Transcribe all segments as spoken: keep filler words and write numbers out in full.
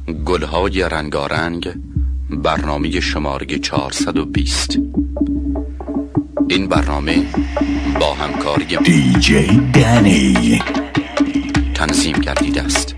گلهای رنگارنگ، برنامه شماره چهارصد و بیست. این برنامه با همکاری دی جی دنی تنظیم گردیده است.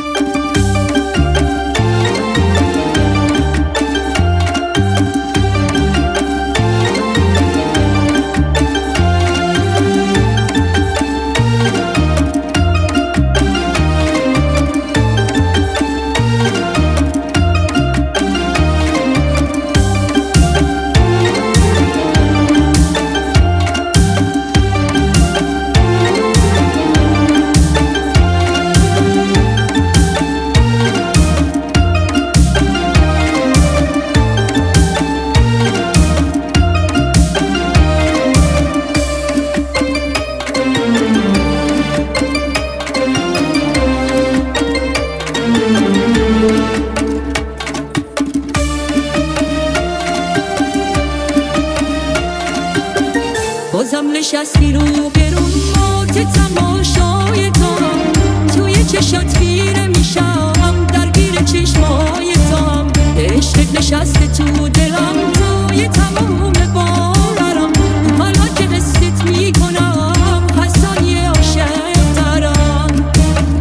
بازم نشستی رو برون مات تماشای تو، توی چشات گیره میشم، درگیر چشمای تو، عشقت نشسته تو دلم، توی تمام باورم، حالا که حست میکنم حسای عاشق ترم.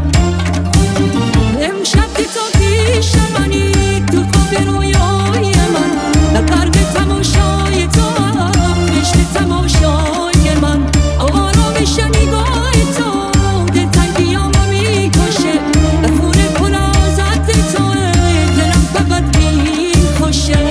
امشب که تو پیش منی، تو خواب رویای من، در غرق تماشای تو، عشق تماشای من، آرامش نگاه تو، دلتنگیامو میکشه، خونه پر از عطر تو، دلم فقط میکشه.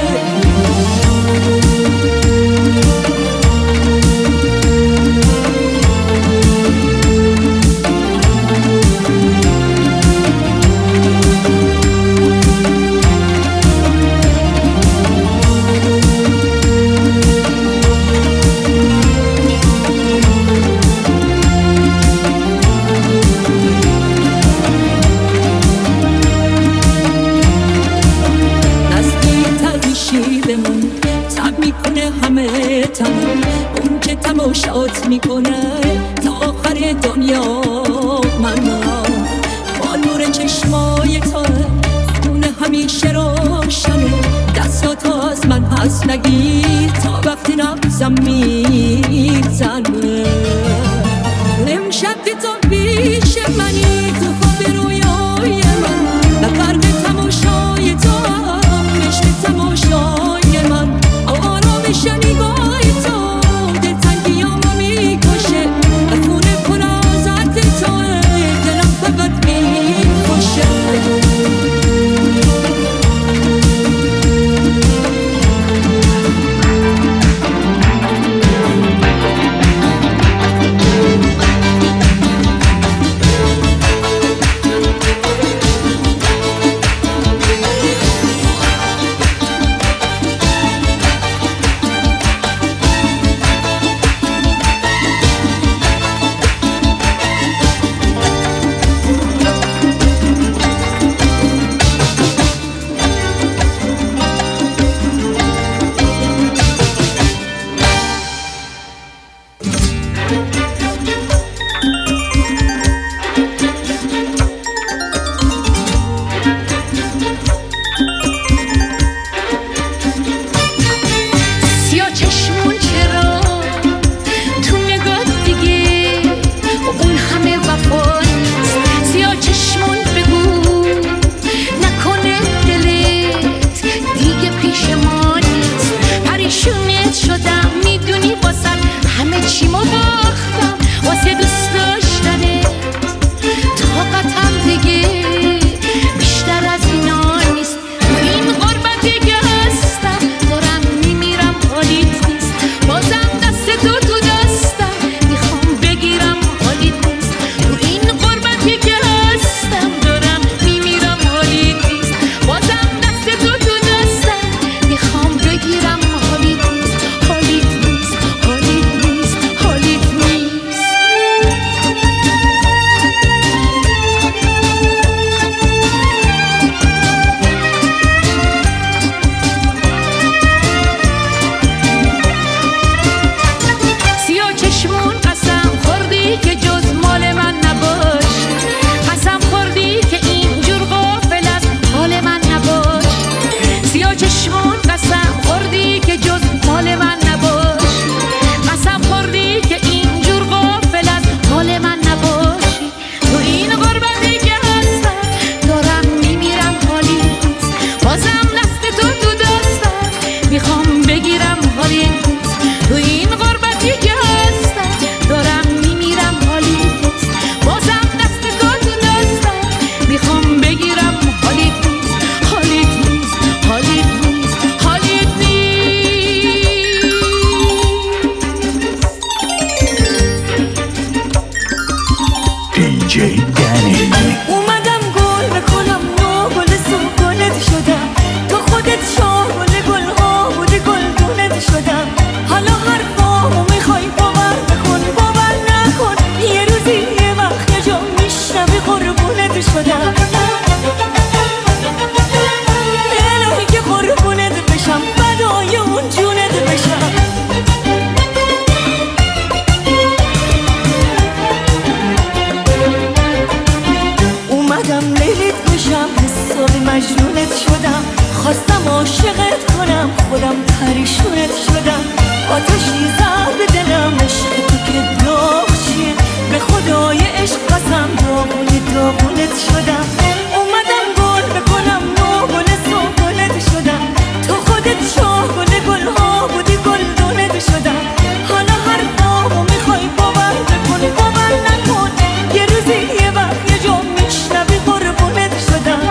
اون که تماشات میکنه تا آخر دنیا، من با نور چشمای تو، خونه همیشه روشنه، دستات از من پس نگیر تا وقتی نبزم میزنه. امشب که تو پیش منی، تو خواب رویای من، در غرق تماشای تو، عشق تماشای من، آرامش نگاه مجنونت شدم، خواستم عاشقت کنم خودم پریشونت شدم. آتشی زد به دلم عشق تو که داغ چیه، به خدای عشق قسم داغونه داغونت شدم. اومدم گل بکنم نو گل سنبلت شدم، تو خودت شاه گل گلها بودی گلدونت شدم. حالا هر نامو میخوای باور بکن باور نکن، یه روزی یه وقت یه جا میشنوی قربونت شدم.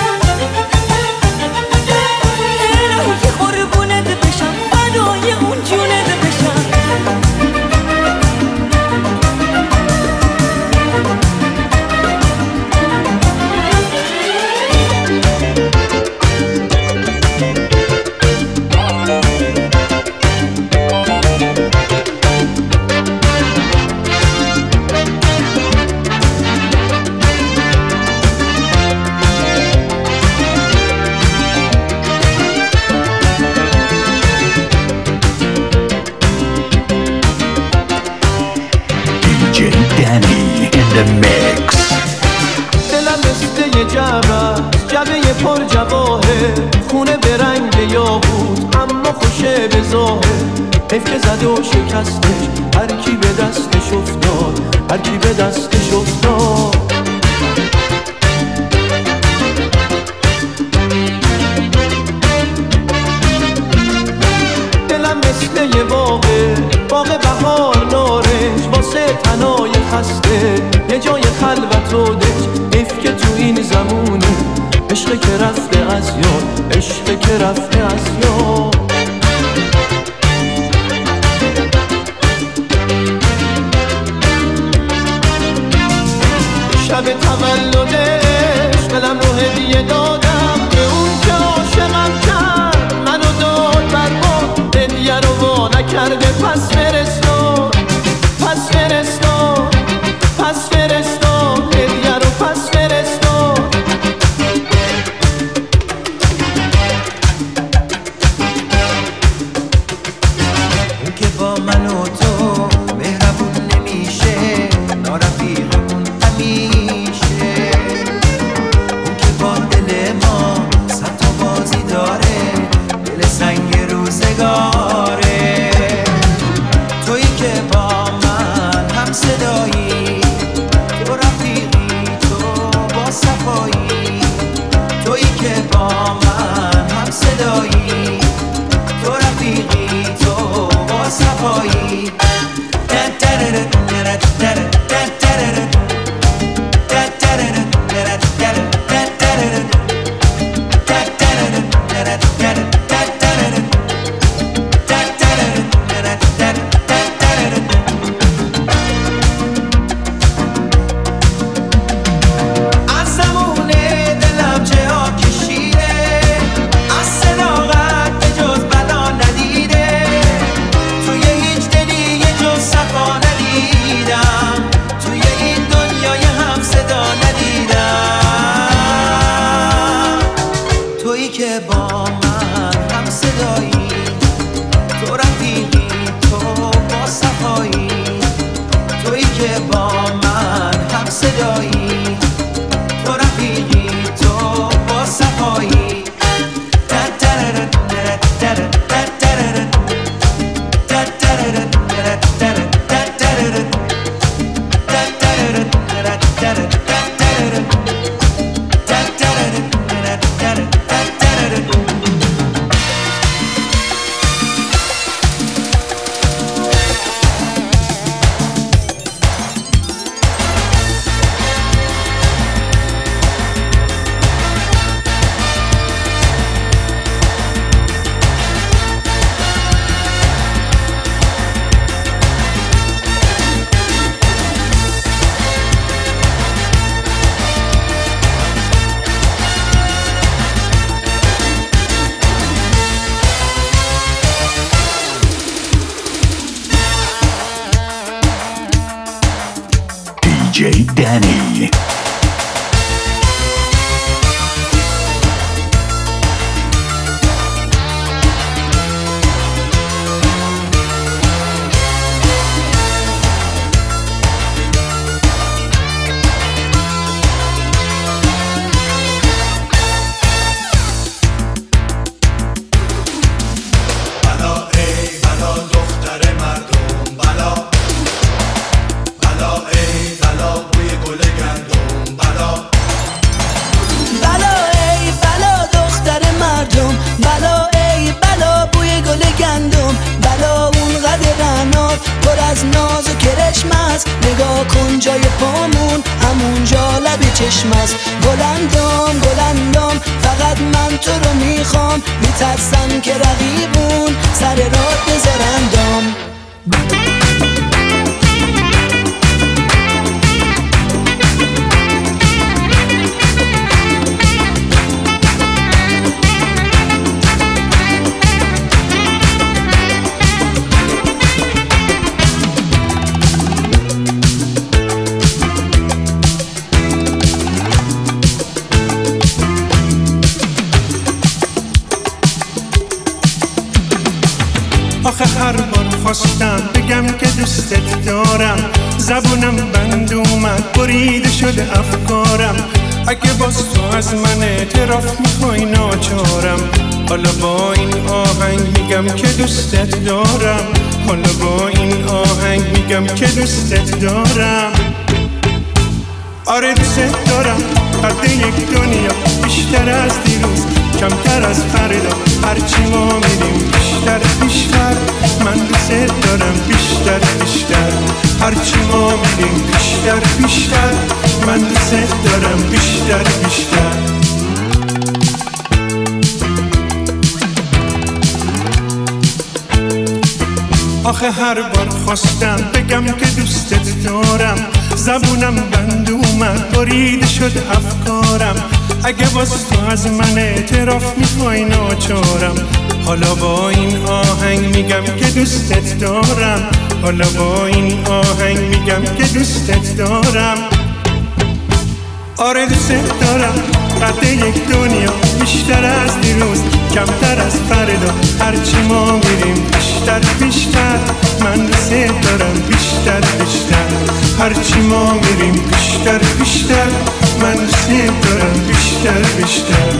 الهی قربونت بشم فدای اون جونت بشم. دی جی Danny in the mix. دلم مثل یه جبه جبه پر جواهر، خونه به رنگ یاقوت اما خوشه به ظاهر. حیف که زده و شکستش هر کی به دستش افتاد، هر کی به دستش افتاد. دلم مثل یه باغه باغ بهار نارنج، واسه تنای خسته یه جای خلوت و دنج. حیف که تو این زمونه عشق که رفته از یاد، عشق که رفته از یاد. شب تولدش دلم رو هدیه دادم به اون که عاشقم کرد، منو داد برباد هدیه رو وا نکرده. پس فرستاد پس فرستاد پس فرستاد هدیه رو پس فرستاد. اون که با من و تو مهربون نمیشه، نارفیقمون همیشه. اون که با دل ما صد تا بازی داره، دل سنگ روزگاره. تویی که با من هم صدایی، تو رفیقی تو با صفایی. تویی که با من هم صدایی، تو رفیقی تو با صفایی. از زمون دلم چه ها کشیده، از صداقت به جز بلا ندیده. توی هیچ دلی یه جز صفا ندیدم، توی این دنیای هم صدا ندیدم. تویی که با من هم صدایی، تو رفیقی تو با صفایی. تویی که با من هم صدایی، تو رفیقی تو با صفایی. چشم است. گلندام گلندام فقط من تو رو میخوام، میترسم که رقیبون سر راه بذارندام. آخه هر بار خواستم بگم که دوستت دارم، زبونم بند اومد بریده شده افکارم. اگه باز تو از من اعتراف میخوای ناچارم، حالا با این آهنگ میگم که دوستت دارم. حالا با این آهنگ میگم که دوستت دارم. آره دوستت دارم، قد یک دنیا بیشتر از دیروز، کمتر از فردا. هرچی ما میریم بیشتر بیشتر، من دوستت دارم بیشتر بیشتر. هرچی ما میریم بیشتر بیشتر، من دوستت دارم بیشتر بیشتر. آخه هر بار خواستم بگم که دوستت دارم، زبونم بند اومد بریده شد افکارم. اگه باز تو از من اعتراف میخوای ناچارم، حالا با این آهنگ میگم که دوستت دارم. حالا با این آهنگ میگم که دوستت دارم. آره دوستت دارم، قد یک دنیا بیشتر از دیروز، کمتر از فردا. هرچی ما میریم بیشتر بیشتر، من دوستت دارم بیشتر بیشتر. هرچی ما میریم بیشتر بیشتر، من دوستت دارم بیشتر بیشتر.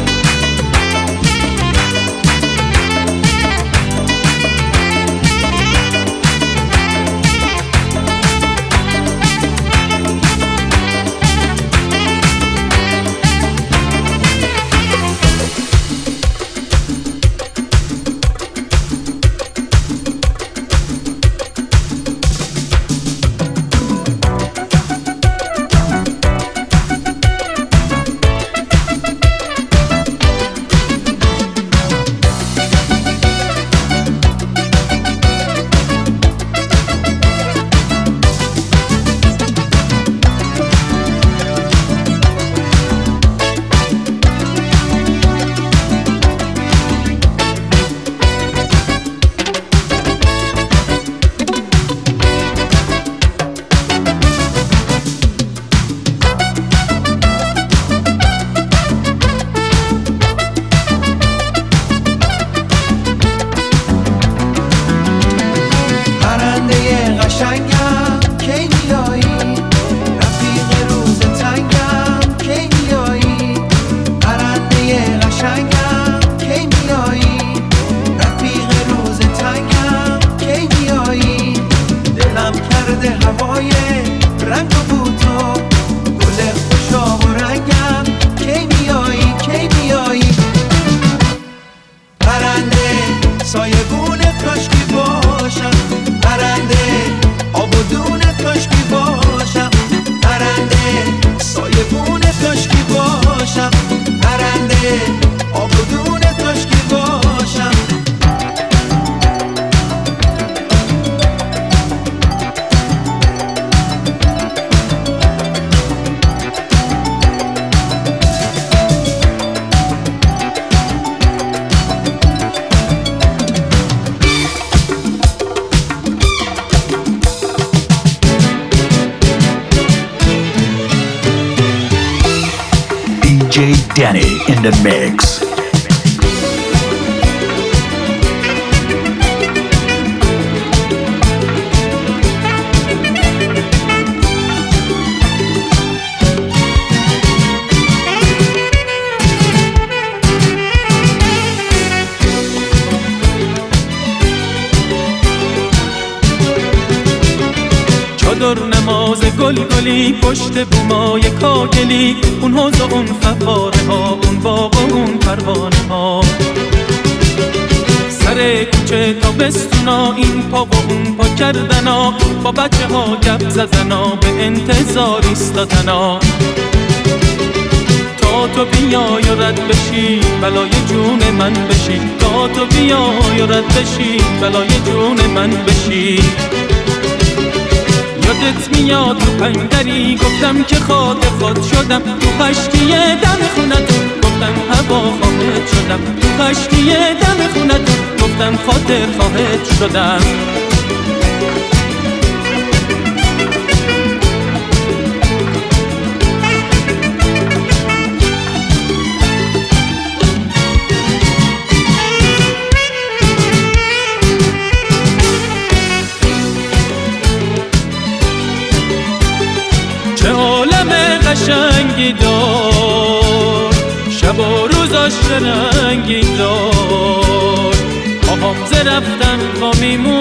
D J Danny in the mix. چادر نماز گل گلی پشت بومای کاکلی، اون حوض و اون فواره ها، اون باغ و اون پروانه ها. سر کوچه تا بستونا، این پا و اون پا کردنا، با بچه ها گپ زدنا، به انتظار ایستادنا. تا تو بیای و رد بشی بلای جون من بشی، تا تو بیای و رد بشی بلای جون من بشی. یادت میاد تو پنگری گفتم که خاطر خود شدم، تو خشکی دم خونتون گفتم هوا خواهد شدم، تو خشکی دم خونتون گفتم خاطر خواهد شدم. چه عالم قشنگی دار، شب و روزاش رنگی دار، پاهام ز رفتن وا میمون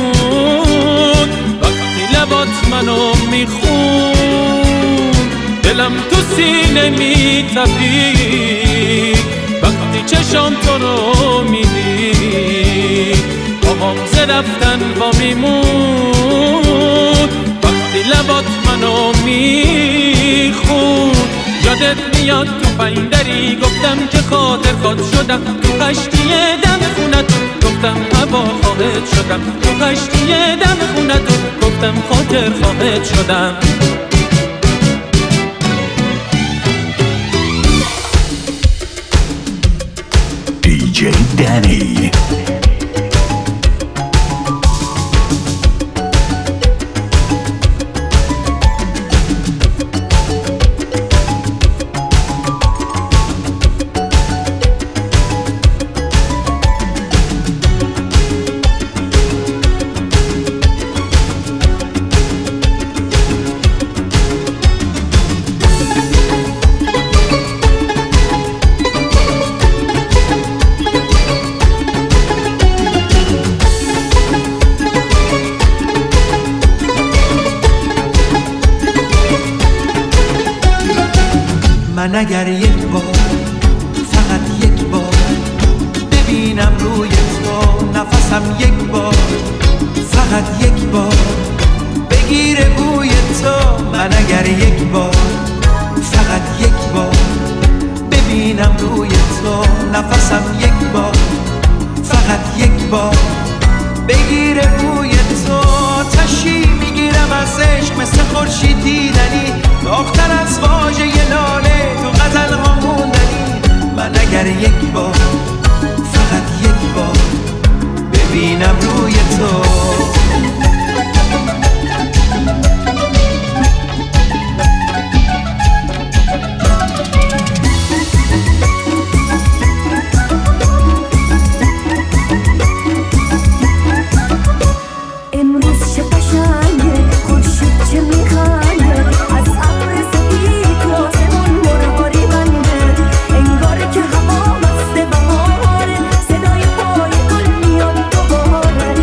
وقتی لبات منو میخون، دلم تو سینه میتپید وقتی چشام تو رو میدید، پاهام ز رفتن وا میمون وقتی لبات منو میخون. یادت میاد تو پایندری گفتم که خاطر خود شدم، تو خشکی دم خونتون گفتم هوا خواهد شدم، تو خشکی دم خونتون گفتم خاطر خواهد شدم. دی جی دنی. من اگر یک بار فقط یک بار ببینم روی تو نفسم، یک بار فقط یک بار بگیره بوی تو، من اگر یک بار فقط یک بار ببینم روی تو نفسم، یک بار فقط یک بار بگیره بوی تو، تشی میگیرم از عشق مثل خورشید دیدنی، داغ‌تر از واژه لاله تو غزل ها موندنی. من اگر یک بار فقط یک بار ببینم روی تو، انگار که هوا مست بهاره، صدای پای گل میاد دوباره.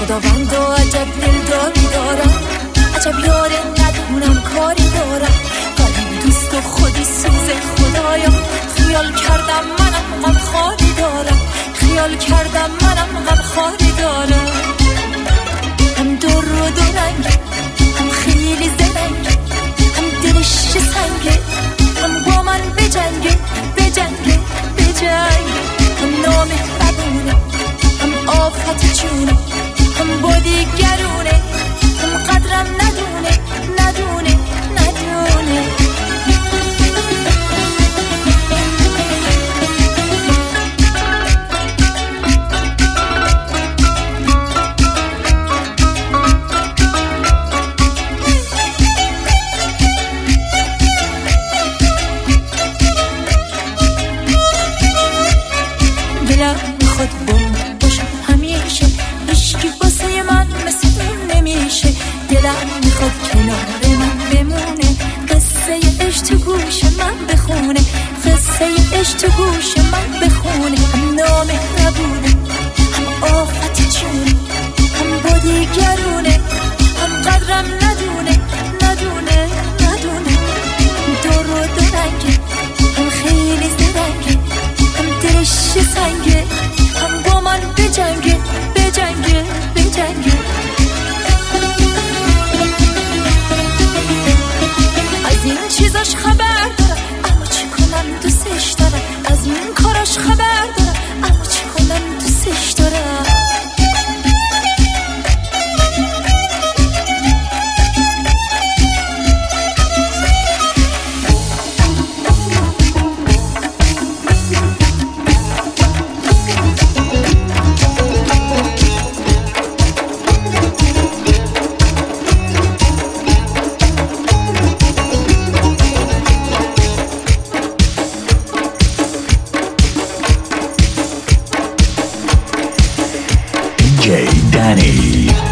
خداوند و عجب دلداری دارم، عجب یاره ندونم کاری دارم، قلبی دوست و خودی سوز خدایا، خیال کردم منم غم خاری دارم، خیال کردم منم غم خاری دارم. هم دور و دو رنگ، هم خیلی زرنگ، هم دلش سنگه، هم با من بجنگه بجنگه بجنگه، هم نامهربونه، هم آفت جونه، هم با دیگرونه، هم قدرم ندونه ندونه ندونه. دلم میخواد بوم باشم همیشه، هیچکی واسه من مثل اون نمیشه، دلم میخواد کنار من بمونه، قصه عشق تو گوش من بخونه، قصه عشق تو گوش من بخونه. هم نامهربونه، هم آفت جونه، هم با دیگرونه، هم قدرم ندونه ندونه ندونه. دور و دو رنگه، هم خیلی زرنگه، هم دلش سنگه، هم با من بجنگه بجنگه بجنگه. از این چیزاش خبر دارم، اما چی کنم دوستش دارم، از این کاراش خبر دارم، اما چی کنم دوستش دارم. Danny.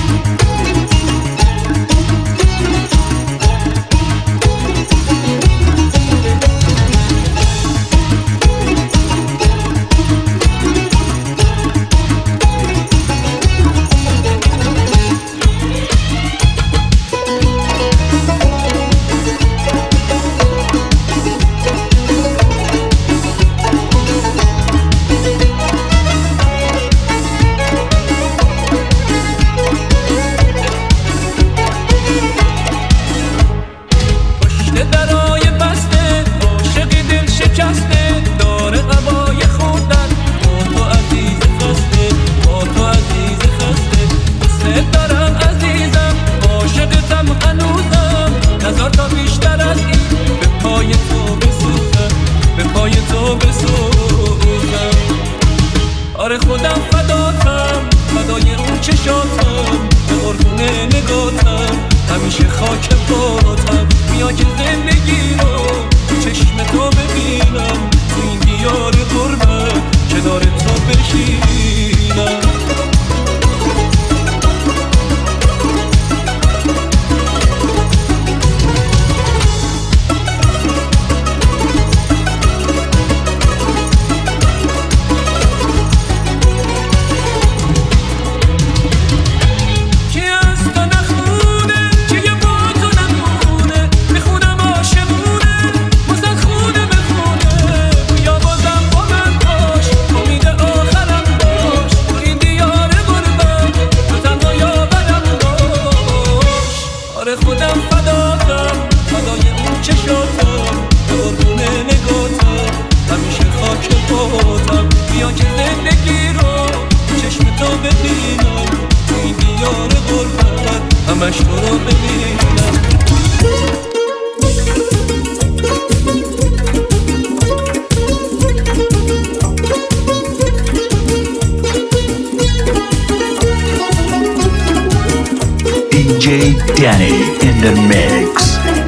D J Danny in the mix.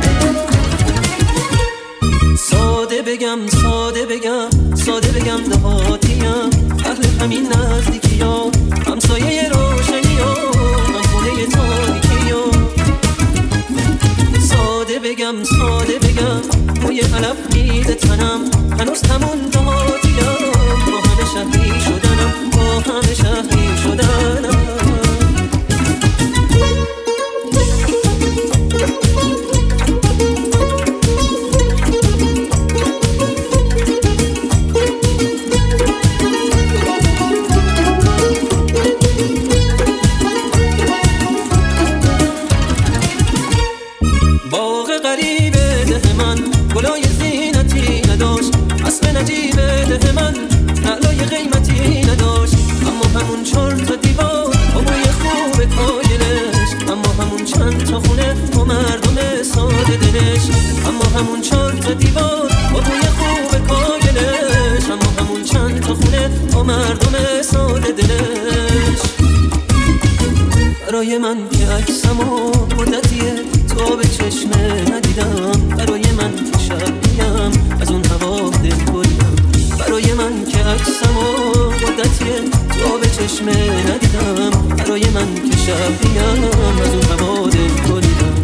ساده بگم ساده بگم ساده بگم دهاتیم، اهل همین نزدیکی ها، همسایه روشنی ها، هم خونه تاریکی ها. ساده بگم ساده بگم موی علف میده تنم، هنوز همون دهاتیم، با همه شهری شدنم، با همه شهری شدنم. مردم ساده دلش. برای من که عکسم و مدتیه تو به چشمه ندیدم، برای من که شبیم از اون هوا دل بریدم، برای من که عکسم و مدتیه تو به چشمه ندیدم، برای من که شبیم از اون هوا دل بریدم.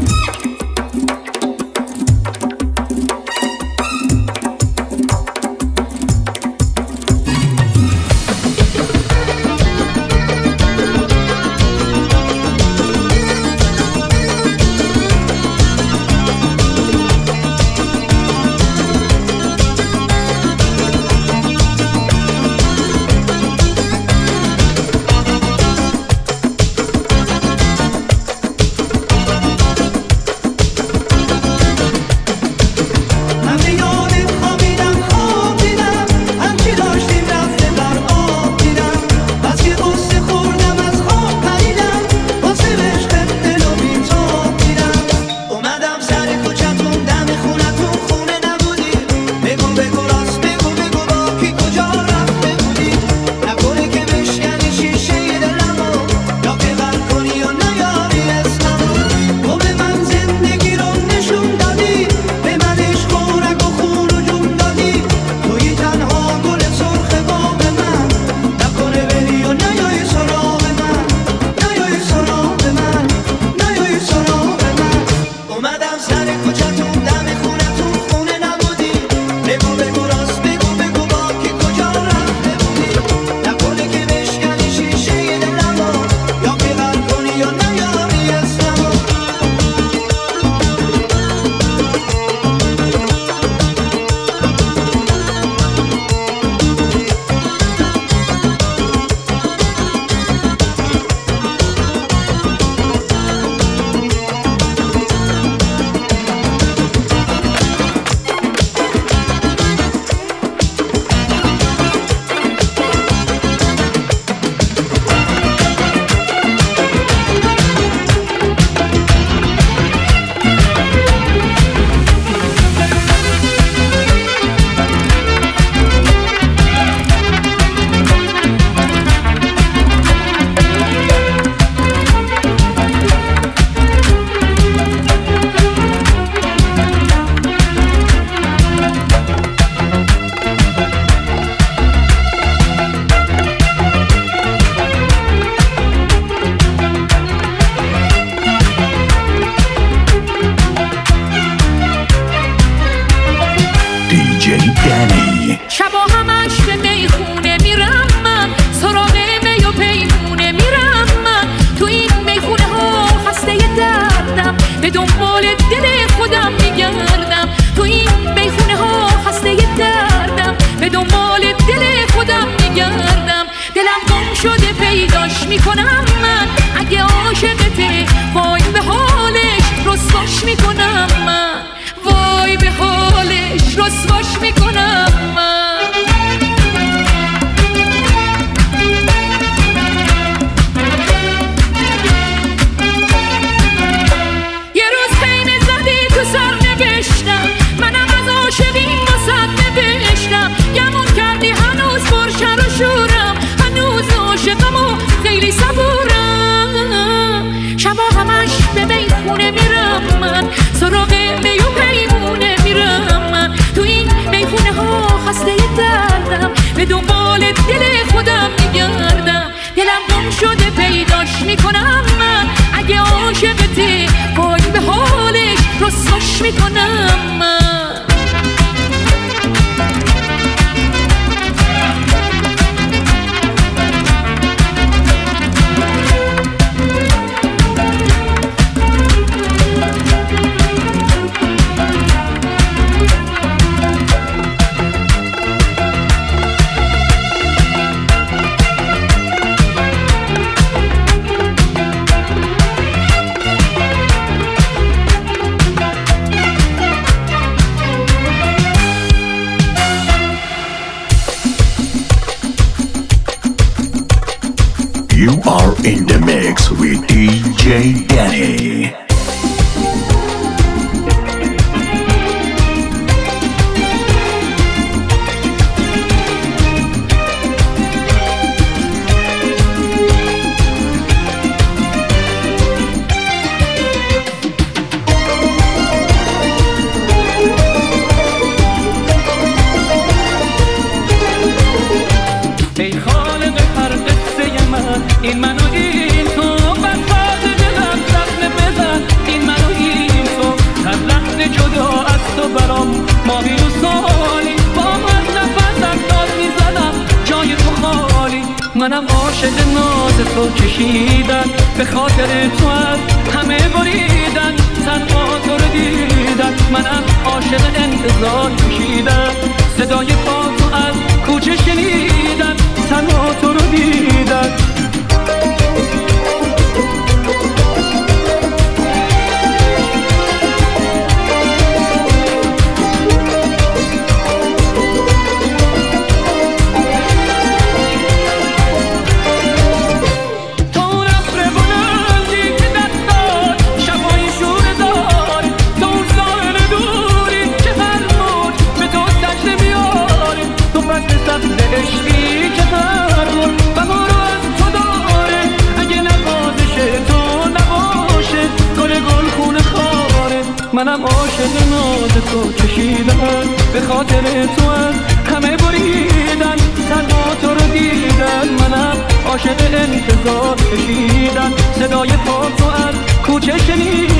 You are in the mix with D J Danny. ای خالق هر قصه من، این من و این تو، بر فاز دلم زخم بزن، این من و این تو، هر لحظه جدا از تو برام ماهی و سالی، با هر نفسم داد میزنم جای تو خالی. منم عاشق ناز تو کشیدن، به خاطر تو از همه بریدن، تنها تو رو دیدن. منم عاشق انتظار کشیدن، صدای پا تو از کوچه شنیدن، تنها تو رو دیدن. منم عاشق ناز تو کشیدن، به خاطر تو از همه بریدن، تنها تو رو دیدن. منم عاشق انتظار کشیدن، صدای پا تو از کوچه شنیدن.